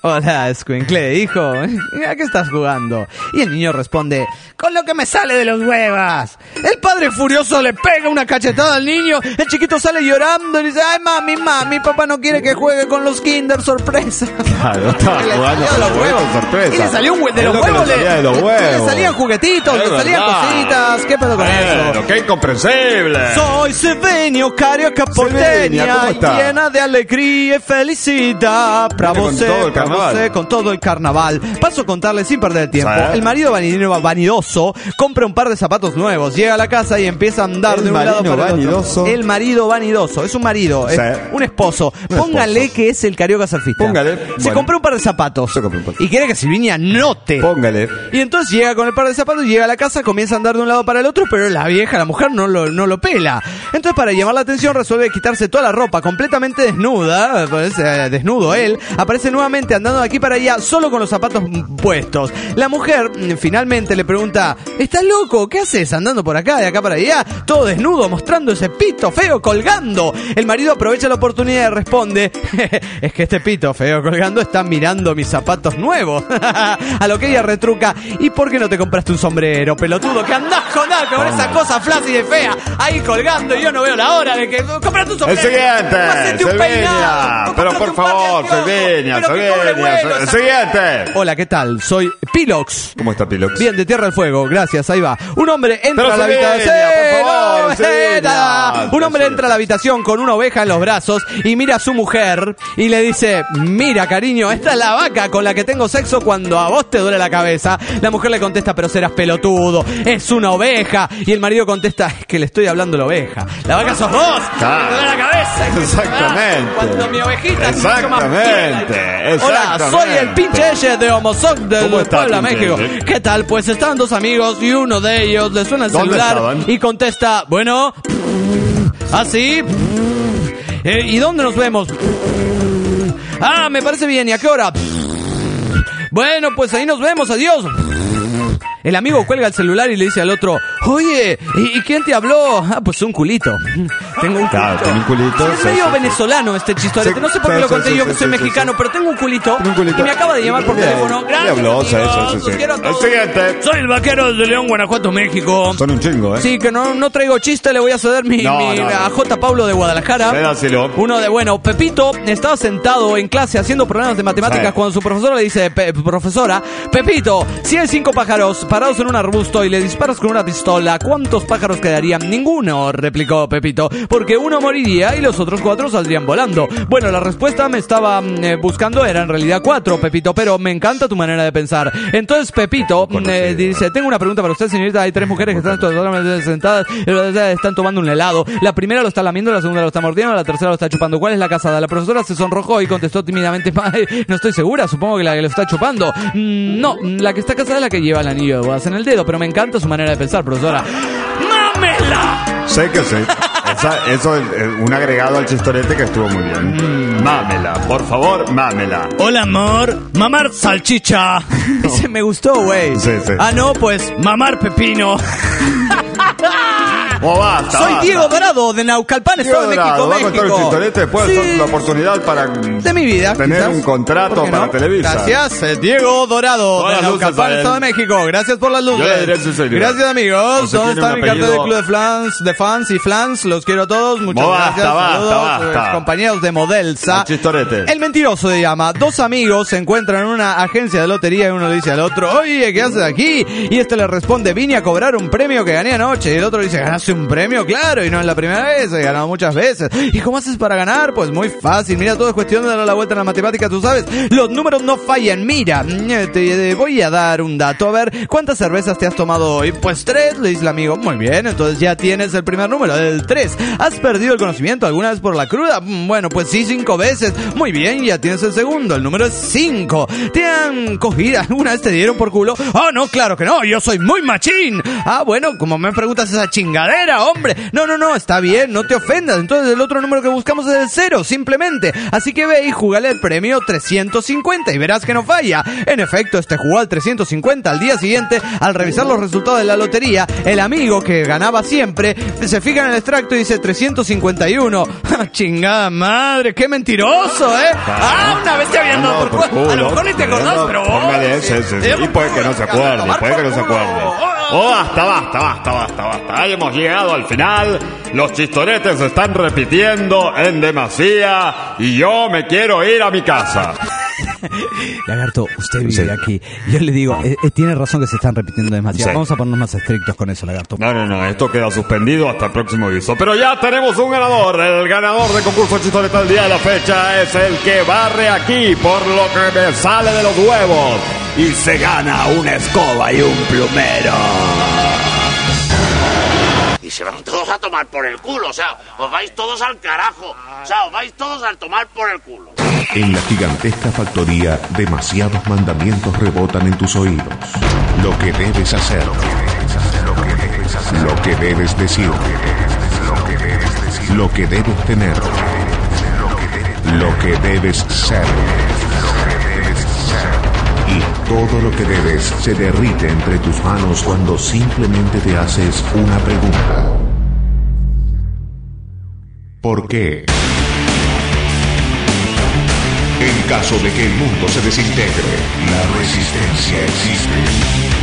Hola, escuincle, hijo. ¿A qué estás jugando? Y el niño responde, con lo que me sale de los huevas. El padre furioso le pega una cachetada al niño. El chiquito sale llorando y dice, ay, mami, mami, papá no quiere que juegue con los Kinder sorpresa. Claro, estaba jugando con los huevos sorpresa. Y le salió un hue- de, los huevos, le, de los huevos. le salían juguetitos, Es le salían verdad. cositas. ¿Qué pedo con eso? Pero qué incomprensible. Soy Sevenio, carioca Sevenio, ¿cómo porteña, está? llena de alegría y felicidad. Para Viene con vos, todo el para carnaval. vos, con todo el carnaval. Paso a contarle sin perder tiempo. Sí. El marido vanido- vanidoso compra un par de zapatos nuevos, llega a la casa y empieza a andar El de un lado marido para el vanidoso. otro. El marido vanidoso, es un marido, Sí. es un esposo. Un Póngale esposo. que es el carioca surfista. Póngale, Se bueno. compró un par de zapatos Se compró un par. y quiere que Silvinia note. Póngale. Y entonces llega con el par de zapatos, llega a la casa, comienza a andar de un lado para el otro, pero la vieja, la mujer, no lo, no lo pela. Entonces, para llamar la atención, resuelve quitarse toda la ropa, completamente desnuda, pues, eh, desnudo él, aparece nuevamente andando de aquí para allá, solo con los zapatos mm, puestos. La mujer, mm, finalmente, le pregunta, ¿estás loco? ¿Qué haces andando por acá, de acá para allá? Todo desnudo, mostrando ese pito feo colgando. El marido aprovecha la oportunidad y responde, es que este pito feo colgando está mirando mis zapatos nuevos. A lo que ella retruca, ¿y por qué no te compraste un sombrero, pelotudo? Que andás con, con esa cosa flácida y fea ahí colgando y yo no veo la hora de que... ¡Comprate un sombrero! El siguiente, ¡Hacete un Silvinia. peinado! Pero ¡Comprate por un par de favor, anteojos! Silvinia, ¡Pero que cobre Silvinia. vuelo El esa- siguiente. Hola, ¿qué tal? Soy Pilox. ¿Cómo está Pilox? Bien, de Tierra del Fuego, gracias, ahí va. Un hombre entra Pero a la Silvinia, habitación. por favor, ¡No, Silvinia. nada! Un hombre entra a la habitación con una oveja en los brazos y mira a su mujer y le dice, mira, cariño, esta es la vaca con la que tengo sexo cuando a vos te duele la cabeza. La mujer le contesta, pero serás pelotudo, es una oveja. Y el marido contesta, es que le estoy hablando a la oveja. La vaca sos vos, Claro. me duele la cabeza. Exactamente. Cuando mi ovejita es mucho más Exactamente, fiera. Hola, exactamente. soy el pinche Eye de Homosoc del ¿Cómo está, Puebla, pinche México. Eye? ¿Qué tal? Pues estaban dos amigos y uno de ellos le suena el ¿Dónde celular estaban? y contesta, bueno, ¿ah, sí? Eh, ¿Y dónde nos vemos? Ah, me parece bien, ¿y a qué hora? Bueno, pues ahí nos vemos, adiós. El amigo cuelga el celular y le dice al otro, oye, ¿y, y quién te habló? Ah, pues un culito. Tengo un culito. Claro, tiene un culito, Sí, es sí, medio sí, sí. venezolano este chistorete. Sí, No sé por qué sí, lo sí, conté sí, yo sí, que soy sí, sí, mexicano, sí. pero tengo un culito, Tiene un culito. y me acaba de llamar por Le- teléfono. le Gracias, habló, sí, amigos, sí, sí, los sí. quiero a El todos. siguiente. Soy el vaquero de León, Guanajuato, México. Son un chingo, ¿eh? Sí, que no, no traigo chiste, le voy a ceder mi, No, mi- no, no. a J. Pablo de Guadalajara. Cédaselo. Uno de, bueno, Pepito estaba sentado en clase haciendo problemas de matemáticas Sí. cuando su profesora le dice, "Pe- profesora, Pepito, si hay cinco pájaros parados en un arbusto y le disparas con una pistola, ¿cuántos pájaros quedarían? Ninguno, replicó Pepito, porque uno moriría y los otros cuatro saldrían volando. Bueno, la respuesta me estaba mm, eh, buscando era en realidad cuatro, Pepito, pero me encanta tu manera de pensar. Entonces Pepito mm, eh, dice, tengo una pregunta para usted, señorita. Hay tres mujeres que están totalmente sentadas, eh, están tomando un helado. La primera lo está lamiendo, la segunda lo está mordiendo, la tercera lo está chupando. ¿Cuál es la casada? La profesora se sonrojó y contestó tímidamente, "Ay, no estoy segura, supongo que la que lo está chupando. Mm, no, la que está casada es la que lleva el anillo de bodas en el dedo, pero me encanta su manera de pensar, profesora. ¡Mámela! Sé que sí. Esa- eso es eh, un agregado al chistorete que estuvo muy bien. Mámela, por favor, mámela. Hola, amor. Mamar salchicha. Ese me gustó, güey. Sí, sí. Ah, no, pues mamar pepino. Oh, basta, Soy basta. Diego Dorado de Naucalpan, Diego Estado de México, Dorado, va a contar México. el chistorete, después Sí. son la oportunidad para De mi vida. tener quizás. un contrato ¿Por qué para no? Televisa. Gracias, eh, Diego Dorado Todas de las luces Naucalpan, a él. Estado de México. Gracias por las luces. Yo le diré su serio. Gracias, amigos. O sea, ¿Dónde tiene está un mi cartel del apellido- Club de Fans, de fans y flans? Los quiero a todos. Muchas No, basta, gracias. basta, Saludos, basta. eh, compañeros de Modelsa. Al chistorete. El mentiroso se llama. Dos amigos se encuentran en una agencia de lotería y uno le dice al otro, oye, ¿qué haces aquí? Y este le responde, vine a cobrar un premio que gané anoche. Y el otro dice, ¿ganaste un premio? Claro, y no es la primera vez, he ganado muchas veces. ¿Y cómo haces para ganar? Pues muy fácil. Mira, todo es cuestión de darle la vuelta en la matemática, tú sabes. Los números no fallan. Mira, te voy a dar un dato. A ver, ¿cuántas cervezas te has tomado hoy? Pues tres, le dice el amigo. Muy bien, entonces ya tienes el primer número, el tres. ¿Has perdido el conocimiento alguna vez por la cruda? Bueno, pues sí, cinco veces. Muy bien, ya tienes el segundo. El número es cinco. ¿Te han cogido? ¿Alguna vez te dieron por culo? Oh, no, claro que no. Yo soy muy machín. Ah, bueno, como me preguntas esa chingadera, manera, hombre. No, no, no, está bien, no te ofendas. Entonces el otro número que buscamos es el cero, simplemente. Así que ve y jugale el premio trescientos cincuenta y verás que no falla. En efecto, este jugó al trescientos cincuenta. Al día siguiente, al revisar los resultados de la lotería, el amigo que ganaba siempre se fija en el extracto y dice trescientos cincuenta y uno. Chingada madre, qué mentiroso, ¿eh? Ah, una vez te habían dado por culo. A lo mejor ni te acordás, pero... Póngale ese, ese, ese. Y puede que no se acuerde, puede que no se acuerde. Oh, basta, basta, basta, basta, basta. Ahí hemos llegado al final. Los chistoretes se están repitiendo en demasía y yo me quiero ir a mi casa. Lagarto, usted vive Sí. aquí. Yo le digo, eh, eh, tiene razón que se están repitiendo demasiado. Sí. Vamos a ponernos más estrictos con eso, Lagarto. No, no, no, esto queda suspendido hasta el próximo aviso. Pero ya tenemos un ganador. El ganador del concurso Chistoreta del día de la fecha es el que barre aquí, por lo que me sale de los huevos. Y se gana una escoba y un plumero. Y se van todos a tomar por el culo, o sea, os vais todos al carajo, o sea, os vais todos a tomar por el culo. En la gigantesca factoría, demasiados mandamientos rebotan en tus oídos. Lo que debes hacer, lo que debes hacer, lo que debes decir, lo que debes decir, lo que debes tener, lo que debes ser, y todo lo que debes se derrite entre tus manos cuando simplemente te haces una pregunta. ¿Por qué? En caso de que el mundo se desintegre, la resistencia existe.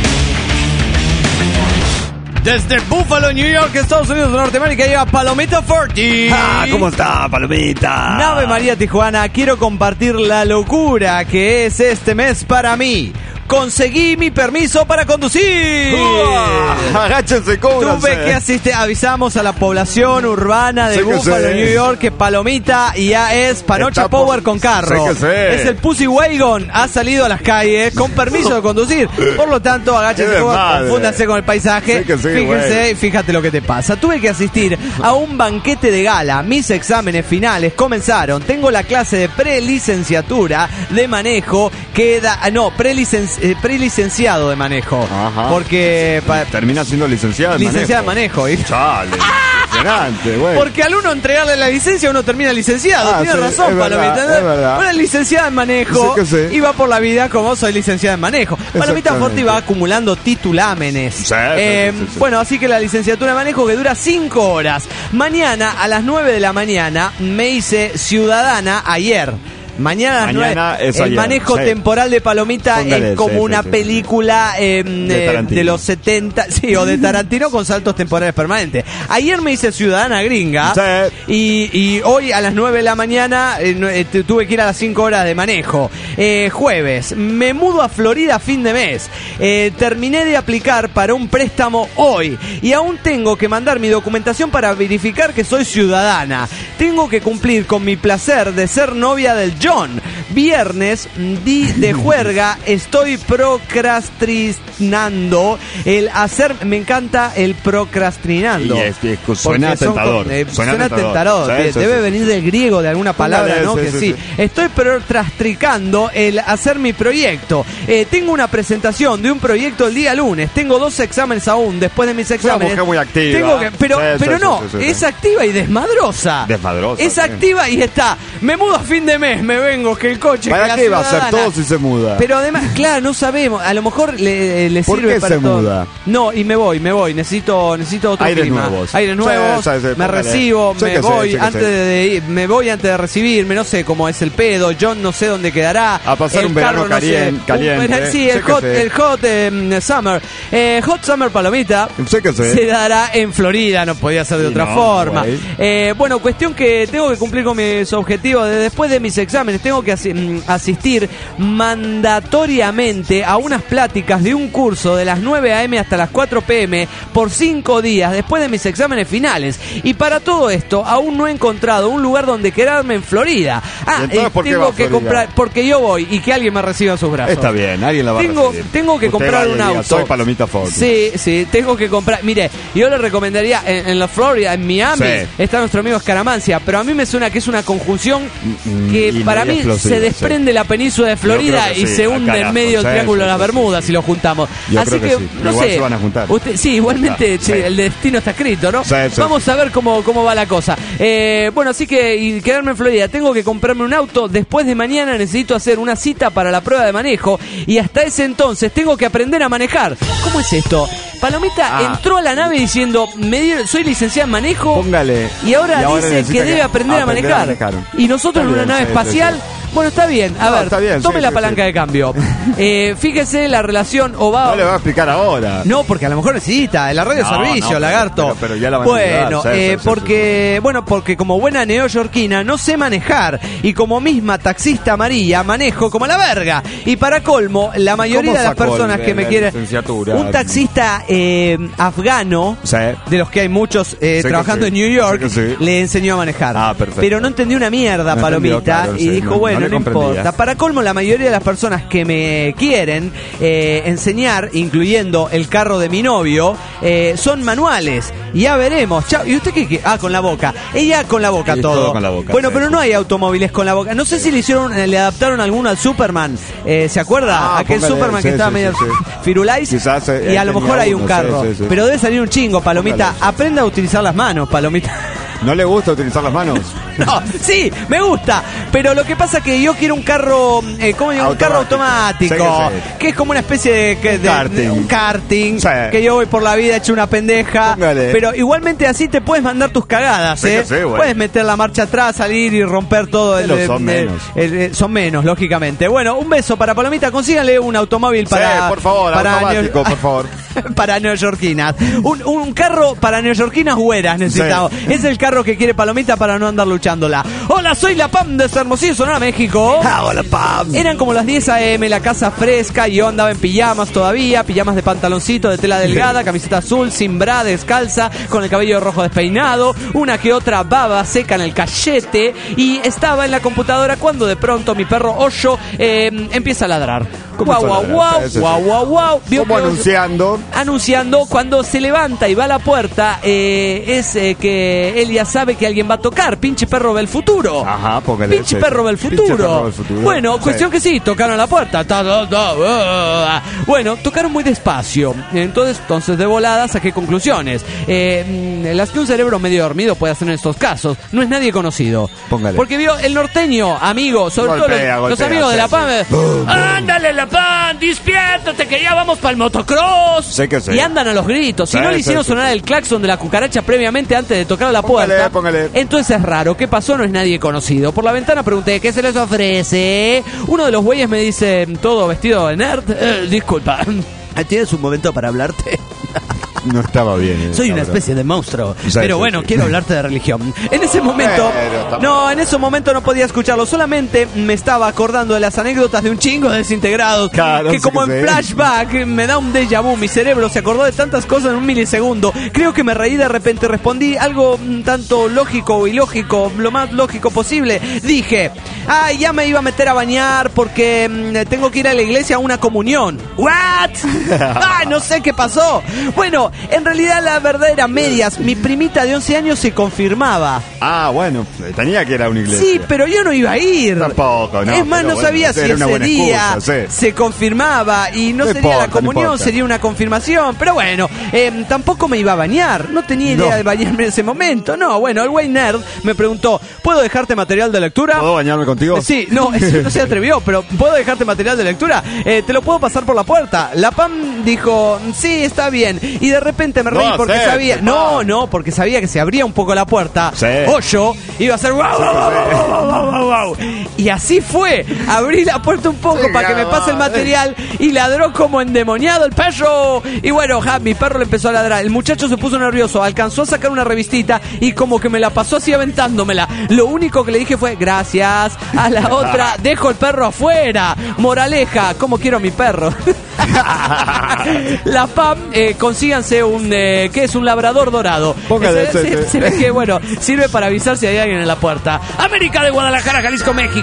Desde Buffalo, New York, Estados Unidos de Norteamérica, llega Palomita cuarenta. Ah, ¿cómo está, Palomita? Nave María Tijuana, quiero compartir la locura que es este mes para mí. Conseguí mi permiso para conducir. Uh, agáchense, cóbranse. Tuve que asistir, avisamos a la población urbana de Sí que Buffalo, sé. New York, que Palomita ya es Panocha Está por- Power con carro. Sí que sé. Es el Pussy Wagon, ha salido a las calles con permiso de conducir. Por lo tanto, agáchense, Qué desmadre. confúndanse con el paisaje. Sí que sí, Fíjense güey. y fíjate lo que te pasa. Tuve que asistir a un banquete de gala. Mis exámenes finales comenzaron. Tengo la clase de prelicenciatura de manejo que da... No, prelicenci- eh, prelicenciado de manejo. Ajá. Porque... pa- Termina siendo licenciada en licenciada de manejo. y- Chale, impresionante, güey. Porque al uno entregarle la licencia uno termina licenciado. Ah, Tienes sí, razón, es verdad, Palomita. es verdad. Una licenciada en manejo Sí que sí. y va por la vida como soy licenciada en manejo. Palomita Exactamente. Forti va acumulando titulámenes. Sí, sí, Eh, sí, sí, sí. Bueno, así que la licenciatura de manejo que dura cinco horas. Mañana a las nueve de la mañana me hice ciudadana ayer. Mañana, a las Mañana nueve, es el ayer, manejo sí. temporal de Palomita Póngale, es como sí, sí, una sí. película eh, De eh, Tarantino. de los setenta, sí, o de Tarantino con saltos temporales permanentes. Ayer me hice ciudadana gringa Sí. y, y hoy a las nueve de la mañana eh, no- eh, tu- tuve que ir a las cinco horas de manejo. Eh, jueves, me mudo a Florida a fin de mes. Eh, terminé de aplicar para un préstamo hoy y aún tengo que mandar mi documentación para verificar que soy ciudadana. Tengo que cumplir con mi placer de ser novia del John. Viernes, di de juerga, estoy procrastinando el hacer, me encanta el procrastinando. Y es que suena Porque son tentador, con- eh, suena suena tentador. tentador. Sí, de- sí, Debe sí, venir sí. del griego de alguna palabra, Póngale, ¿no? sí, que sí, sí. sí. Estoy procrastinando el hacer mi proyecto. Eh, tengo una presentación de un proyecto el día lunes. Tengo dos exámenes aún después de mis exámenes. mujer muy activa. Tengo que- pero Sí, sí, pero sí, no, sí, sí, sí. es activa y desmadrosa. Desmadrosa, Es sí. activa y está. Me mudo a fin de mes, me vengo, que el coche. que ¿Para la qué va a hacer ciudadana. todo si se muda? Pero además, claro, no sabemos. A lo mejor le, le ¿Por sirve qué para se todo. muda? No, y me voy, me voy. Necesito, necesito otro Aires clima. nuevos. Aires Sí, nuevos. sí, sí, me póngale. recibo, Sí me que sí, voy sí que antes sí. de ir, me voy antes de recibirme. No sé cómo es el pedo. Yo no sé dónde quedará. A pasar El un verano carro, no sé. calien- Un caliente. verano- sí, Sí el que hot, sí. el hot eh, summer. Eh, hot summer Palomita. Sí que sí. Se dará en Florida, no podía ser de Sí, otra no, forma. güey. Eh, bueno, cuestión que tengo que cumplir con mis objetivos. De después de mis exámenes tengo que asi- mm, asistir mandatoriamente a unas pláticas de un curso de las nueve a eme hasta las cuatro pe eme por cinco días después de mis exámenes finales. Y para todo esto aún no he encontrado un lugar donde quedarme en Florida. Ah, ¿Y entonces eh, por qué tengo va a que Florida? comprar, porque yo voy y que alguien me reciba en sus brazos. Está bien, alguien la va Tengo, a recibir. tengo que Usted comprar vaya y un diga, auto. Soy Palomita Fox. Sí, sí, tengo que comprar. Mire, yo le recomendaría en, en la Florida, en Miami, Sí. está nuestro amigo Escaramancia, pero a mí me suena que es una conjunción Mm, que y para media mí explosiva. se desprende sí. la península de Florida y sí, se hunde carajo, en medio del sí, triángulo sí, de las sí, Bermudas sí. si lo juntamos. Yo Así creo que, que sí. no Igual sé. se van a juntar. Usted, sí, igualmente Ah, sí. sí, el destino está escrito, ¿no? Sí, sí, Vamos a ver cómo, cómo va la cosa. Eh, bueno, así que y quedarme en Florida. Tengo que comprarme un auto. Después de mañana necesito hacer una cita para la prueba de manejo. Y hasta ese entonces tengo que aprender a manejar. ¿Cómo es esto? Palomita Ah. entró a la nave diciendo, me dio- soy licenciada en manejo. Póngale. Y ahora, Y ahora dice necesita que debe que aprender a aprender manejar. a manejar. Y nosotros Está en una bien, nave sí, sí, espacial. sí. Bueno, está bien. A No, ver, está bien, tome sí, la sí, palanca sí. de cambio. Eh, fíjese la relación Obama. No le va a explicar ahora. No, porque a lo mejor necesita, en la radio No, servicio, no, pero- lagarto. pero- pero ya la van a Bueno, ayudar, sí, eh, sí, sí, porque, bueno, porque como buena neoyorquina no sé manejar. Y como misma taxista amarilla, manejo como la verga. Y para colmo, la mayoría ¿Cómo de las sacó personas el- que me la quieren. licenciatura? Un taxista eh, afgano, Sí. de los que hay muchos eh, Sé que trabajando sí, en New York, sé que sí. le enseñó a manejar. Ah, perfecto. Pero no entendió una mierda, No Palomita. entendió, claro, y sí, dijo, no- bueno, no no, le comprendía. importa. Para colmo, la mayoría de las personas que me quieren eh, enseñar, incluyendo el carro de mi novio, eh, son manuales. Y ya veremos. Chao. ¿Y usted qué quiere? Ah, con la boca. Ella con la boca Sí, todo. todo con la boca, Bueno, sí, pero sí. no hay automóviles con la boca. No sé si le hicieron, eh, le adaptaron alguno al Superman. Eh, ¿Se acuerda? Ah, Aquel póngale, Superman sí, que estaba sí, medio sí, sí. firulais. Quizás, eh, y a él lo tenía mejor hay un uno, carro. sí, sí, sí. Pero debe salir un chingo, Palomita. Póngale. Aprenda a utilizar las manos, Palomita. ¿No le gusta utilizar las manos? No, sí, me gusta. Pero lo que pasa es que yo quiero un carro, eh, ¿cómo digo? Un carro Automático. automático. Sí, sí. Que es como una especie de, que- Un de- karting. de un karting. Sí. Que yo voy por la vida hecho una pendeja. Póngale. Pero igualmente así te puedes mandar tus cagadas, Sí ¿eh? que sí, bueno. Puedes meter la marcha atrás, salir y romper todo. El, Pero son el- menos. el- el- son menos, lógicamente. Bueno, un beso para Palomita. Consíganle un automóvil para. Sí, por favor, para automático, neo- por favor. para neoyorquinas. Un, un carro para neoyorquinas güeras necesitamos. Sí. Es el carro que quiere Palomita para no andar luchándola. Hola, soy la Pam de Hermosillo, Sonora, México. Ah, hola, Pam. Eran como las diez a eme, la casa fresca y yo andaba en pijamas todavía, pijamas de pantaloncito de tela delgada, camiseta azul, sin bra, descalza, con el cabello rojo despeinado, una que otra baba seca en el cachete y estaba en la computadora cuando de pronto mi perro Osho eh, empieza a ladrar. ¿Cómo Guau, guau, está guau, ladrando? Sí, sí, guau, sí. guau, guau. Vio Como que Osho- anunciando. anunciando cuando se levanta y va a la puerta eh, es eh, que él ya sabe que alguien va a tocar. Pinche perro ve el futuro. Ajá, póngale. Pinche sí, perro sí. ve el Pinche futuro. perro ve el futuro. Bueno, Sí. cuestión que sí, tocaron la puerta. Ta, ta, ta, ah. Bueno, tocaron muy despacio. Entonces, entonces de volada saqué conclusiones. Eh, mm, las que un cerebro medio dormido puede hacer en estos casos. No es nadie conocido. Póngale. Porque vio el norteño, amigo, sobre Golpea, todo los, los golpea, amigos de sí, La Pam. sí. Boom, boom. ¡Ándale, La Pam! ¡Despiértate que ya vamos para el motocross! Sé que sí. Y andan a los gritos. Si Sí, no le sí, hicieron sí, sonar sí. el claxon de la cucaracha previamente antes de tocar a la Póngale, puerta, póngale. entonces es raro. ¿Qué pasó? No es nadie conocido. Por la ventana pregunté, ¿qué se les ofrece? Uno de los güeyes me dice, todo vestido de nerd. Eh, disculpa. ¿Tienes un momento para hablarte? No estaba bien. eh, Soy una cabrón. especie de monstruo. Sí, Pero sí, bueno, sí. quiero hablarte de religión. En ese momento. Pero tampoco. No, en ese momento no podía escucharlo. Solamente me estaba acordando de las anécdotas de un chingo de desintegrados. Claro, que sí como que en sí. flashback me da un déjà vu. Mi cerebro se acordó de tantas cosas en un milisegundo. Creo que me reí de repente. Respondí algo mm, tanto lógico o ilógico, lo más lógico posible. Dije, ay, ya me iba a meter a bañar porque mm, tengo que ir a la iglesia a una comunión. ¿What? Ay, no sé qué pasó. Bueno, en realidad la verdad era medias. Mi primita de once años se confirmaba. Ah, bueno, tenía que ir a una iglesia. Sí, pero yo no iba a ir. Tampoco, no, Es más, pero no bueno, sabía si era una ese buena día excusa, sí. se confirmaba y no No sería la importa, no comunión, importa. sería una confirmación. Pero bueno, eh, tampoco me iba a bañar. No tenía idea No. de bañarme en ese momento. No, bueno, el güey nerd me preguntó, ¿puedo dejarte material de lectura? ¿Puedo bañarme contigo? Eh, Sí, no, eso no se atrevió, pero ¿puedo dejarte material de lectura? Eh, te lo puedo pasar por la puerta. La Pam dijo, sí, está bien. Y de repente me reí No porque acepte, sabía... Pam. No, no, porque sabía que se abría un poco la puerta. Sí. Hoyo iba a hacer... guau, guau, guau, guau, guau, guau, guau. Y así fue. Abrí la puerta un poco Sí, para que me pase el madre. material y ladró como endemoniado el perro. Y bueno, ja, mi perro le empezó a ladrar. El muchacho se puso nervioso, alcanzó a sacar una revistita y como que me la pasó así aventándomela. Lo único que le dije fue, gracias. A la otra, dejo el perro afuera. Moraleja, ¿cómo quiero a mi perro? La Pam, eh, consíganse un, eh, ¿qué es? Un labrador dorado. Póngale, se, sí, se- sí. se ve que, bueno, sirve para avisar si hay alguien en la puerta. América de Guadalajara, Jalisco, México.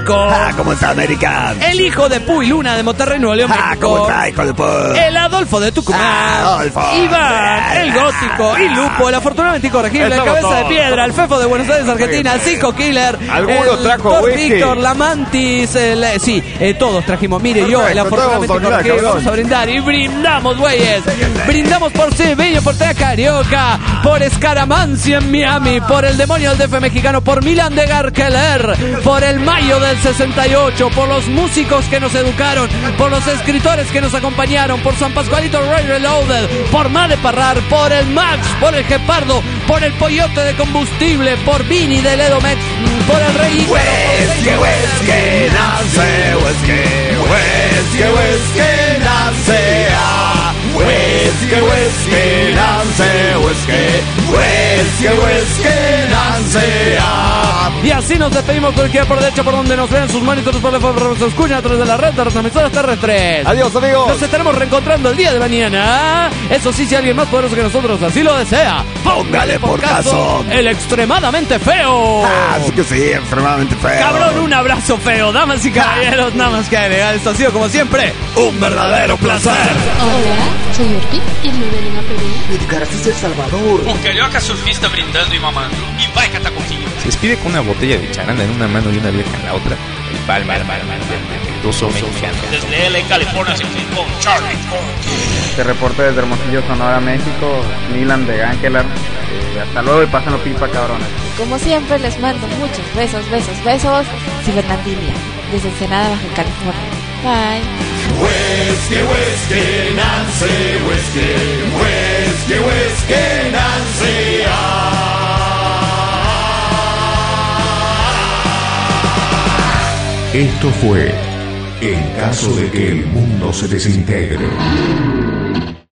México. Ah, ¿cómo está, América? El hijo de Pu y Luna de Monterrey, Nuevo León, Ah, México. ¿cómo está, hijo de Pu? El Adolfo de Tucumán. Ah, Adolfo. Iván, el gótico. Y Lupo, el afortunadamente incorregible. El Estamos cabeza de todos. piedra. El Fefo de Buenos Aires, Argentina. El Zico Killer. ¿Alguno el trajo Thor whisky? Víctor, la Mantis. El, eh, sí, eh, todos trajimos. Mire, yo, el Perfecto, afortunadamente todos vamos a incorregible. brindar, Vamos a brindar. Y brindamos, güeyes. Brindamos por Sebeño, por Tea Carioca. Por Escaramancio en Miami. Por el demonio del D F mexicano. Por Milan de Garkeler. Por el Mayo del sesenta y ocho. Por los músicos que nos educaron. Por los escritores que nos acompañaron. Por San Pascualito Ray Reloaded. Por Made Parrar. Por el Max. Por el Gepardo. Por el Pollote de Combustible. Por Vini de Ledomex. Por el Rey Ícaro. Whisky, whisky, nace, whisky, whisky, whisky, nace, ah. Whisky, whisky, nace, whisky, whisky, whisky, nace, ah. Y así nos despedimos cualquiera por derecho por donde nos vean sus monitores por la se escuchan a través de la red de retransmisoras terrestres. Adiós, amigos. Nos estaremos reencontrando el día de mañana. Eso sí, si alguien más poderoso que nosotros así lo desea, Póngale por caso. el extremadamente feo. Ah, sí que sí, extremadamente feo. Cabrón, un abrazo feo, damas y caballeros, nada más que agregar. Esto ha sido como siempre Un verdadero placer. Hola, soy Orpi y me ven a Perú. Un carioca surfista brindando y mamando. Y vai catacoquinho. Se despide con una botella de charanda en una mano y una vieja en la otra. El palma, el palma, el dos mexicano. Desde L A, California, se con Charlie Funky. Te reporto desde Hermosillo, Sonora, México. Milan de Gankelar. Eh, hasta luego y pásenlo pipa, cabrones. Como siempre, les mando muchos besos, besos, besos. Cibernandilia, desde Ensenada, Baja California. Bye. Whisky, whisky, Nancy, whisky, whisky, whisky, Nancy, ah. Esto fue En caso de que el mundo se desintegre.